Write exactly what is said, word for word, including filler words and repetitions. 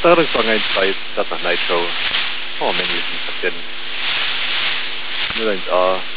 Starting song eind dat nach Nitro. Oh, men listen to ten. Nu eens A.